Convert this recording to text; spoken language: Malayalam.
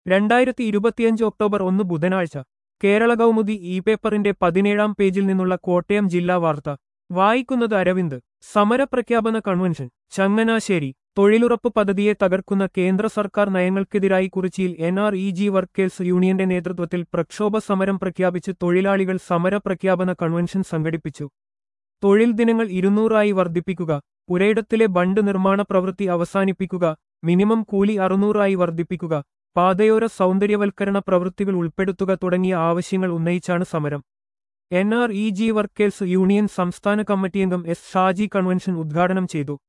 2025 ഒക്ടോബർ 1 ബുധനാഴ്ച കേരള കൗമുദി ഇ പേപ്പറിന്റെ 17-ാം പേജിൽ നിന്നുള്ള കോട്ടയം ജില്ലാ വാർത്ത വായിക്കുന്നത് അരവിന്ദ്. സമരപ്രഖ്യാപന കൺവെൻഷൻ ചങ്ങനാശ്ശേരി. തൊഴിലുറപ്പ് പദ്ധതിയെ തകർക്കുന്ന കേന്ദ്ര സർക്കാർ നയങ്ങൾക്കെതിരായി കുറിച്ചിയിൽ NREG വർക്കേഴ്സ് യൂണിയന്റെ നേതൃത്വത്തിൽ പ്രക്ഷോഭ സമരം പ്രഖ്യാപിച്ച് തൊഴിലാളികൾ സമരപ്രഖ്യാപന കൺവെൻഷൻ സംഘടിപ്പിച്ചു. തൊഴിൽ ദിനങ്ങൾ 200 വർദ്ധിപ്പിക്കുക, പുരയിടത്തിലെ ബണ്ട് നിർമ്മാണ പ്രവൃത്തി അവസാനിപ്പിക്കുക, മിനിമം കൂലി 600 വർദ്ധിപ്പിക്കുക, പാതയോര സൗന്ദര്യവൽക്കരണ പ്രവൃത്തികൾ ഉൾപ്പെടുത്തുക തുടങ്ങിയ ആവശ്യങ്ങൾ ഉന്നയിച്ചാണ് സമരം. NREG വർക്കേഴ്സ് യൂണിയൻ സംസ്ഥാന കമ്മിറ്റിയംഗം S. ഷാജി കൺവെൻഷൻ ഉദ്ഘാടനം ചെയ്തു.